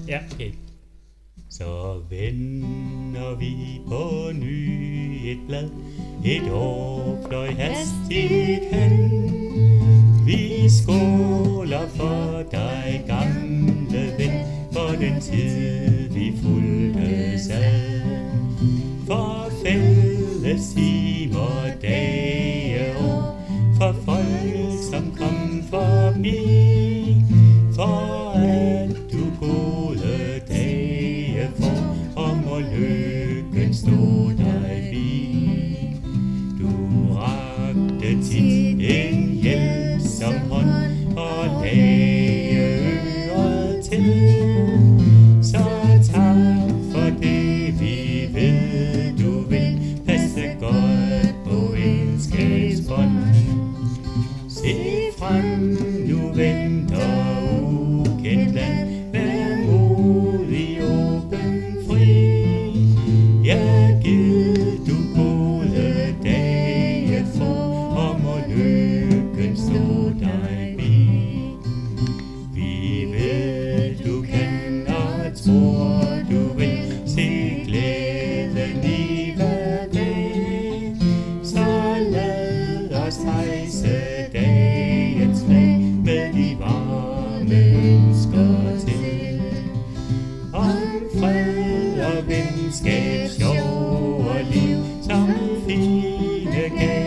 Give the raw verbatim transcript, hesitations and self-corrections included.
Ja, okay. Så vender vi på ny et blad. Et år fløj hastigt hen. Vi skåler for dig, gamle ven, for den tid vi fulgtes ad. For fælles timer, dage år, for folk som kom forbi. For at du gode dage får, og må lykken stå dig bi. Du rakte tit en hjælpsom hånd og lagde øret til. Så tak for det, vi ved du vil passe godt på venskabsbånd. Se frem, nu venter ukendt land, vær modig, åben, fri. Ja, gid du gode dage får, og må lykken stå dig bi. Vi ved du kan og tror du vil se glæden i hver dag. Så lad os hejse dagens flag med de varme ønsker til. Om fred og venskab, sjov og liv, som fine gaver